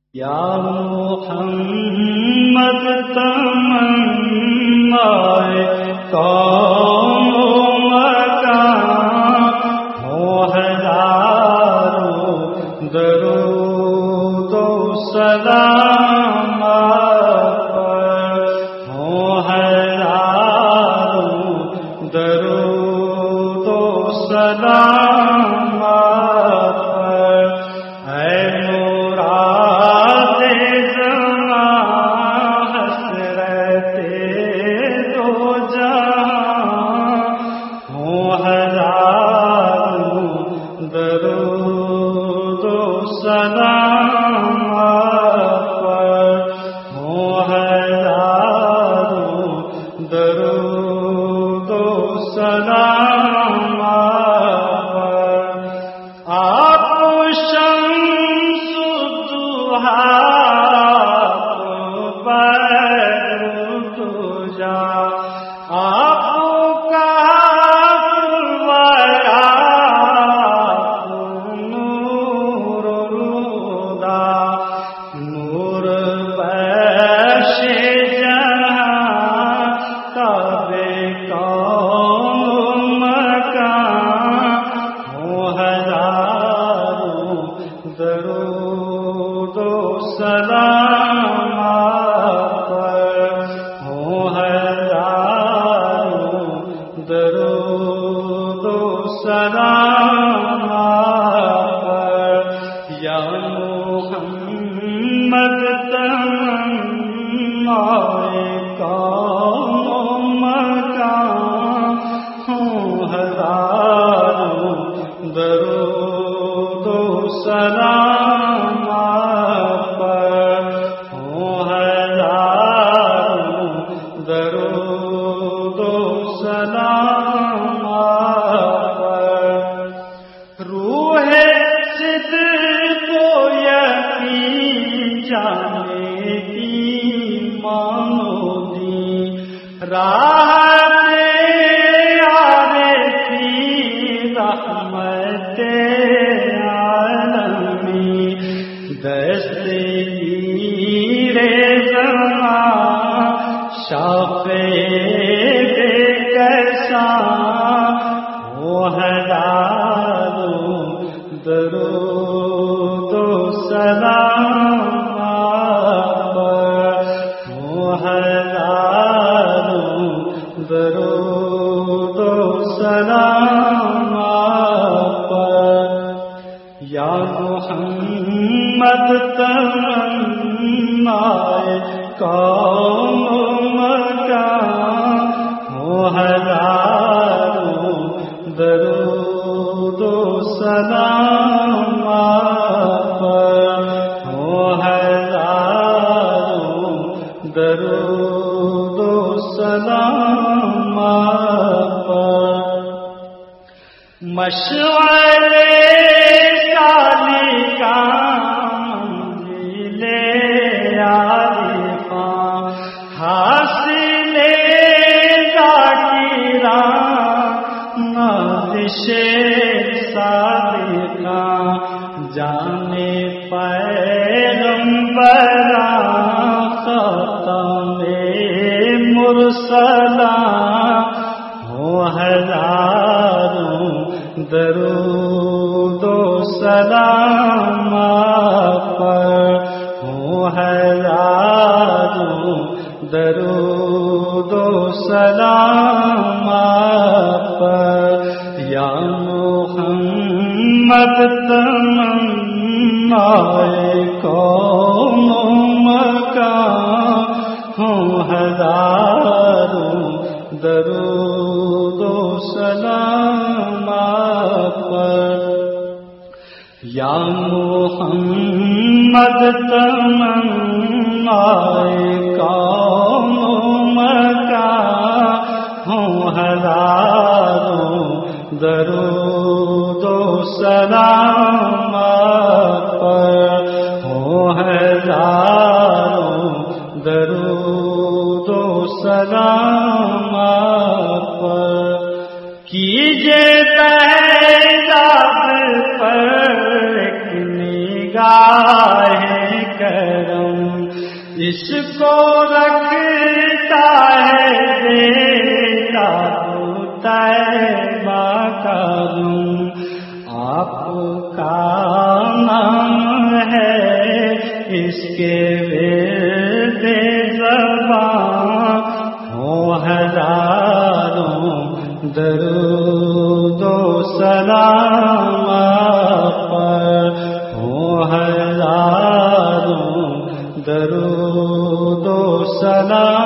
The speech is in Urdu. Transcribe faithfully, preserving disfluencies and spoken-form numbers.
یا محمد تمنائے کون و مکان ہو ہزاروں درود و سلام پر، ہو ہزاروں درود و سلام پر، اے مراد زمان حسرت دو جہاں، ہو ہزاروں درود و سلام پر، ہو ہزاروں درود و سلام پر، آپ شمس الضحیٰ بدر الدجا، آپ کا الورا نور الہدیٰ، نور بخش جہاں تاب کون و مکان، ہو ہزاروں درود و سلام پر، ہو ہزاروں درود و سلام پر، یا محمد تمنائے کون و مکان ہو ہزاروں درود و سلام پر، ہو ہزاروں درود و سلام پر، روح صدق و یقین جانے کی مانو دی، راحت عارفی رحمت عالمی، دستگیر زمان شاف بے کساں، ہو ہزاروں درود و سلام پر، ہو ہزاروں درود و سلام پر، یا محمد تمنائے کون و مکان ہو ہزاروں درود و سلام پر، ہو ہزاروں درود و سلام پر، مشعلے سالکان منزل عارفاں، حاصل ذاکراں نازش صادقاں، جانے پیغمبراں خاتم مرسلاں، ہو ہزاروں درود و سلام پر، ہو ہزاروں درود و سلام پر، یا محمد تمنائے کون و مکان ہو ہزاروں درود و سلام پر، یا محمد تمنائے کون و مکان ہو ہزاروں درود و سلام پر، ہو ہزاروں درود و سلام پر، کیجے پیدا پر ایک نگاہ جس کو رکھتا ہے دیتا تو طیبہ کا دم، آپ کا نام ہے اس کے ورد زبان، ہو ہزاروں درود و سلام آپ پر، ہو ہزاروں درود و سلام